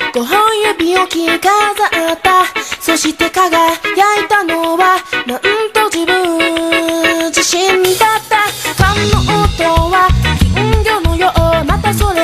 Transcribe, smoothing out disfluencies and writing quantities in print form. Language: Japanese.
5本指を着飾った。そして輝いたのはなんと自分自身だった。ファンの音は金魚のよう、またそれ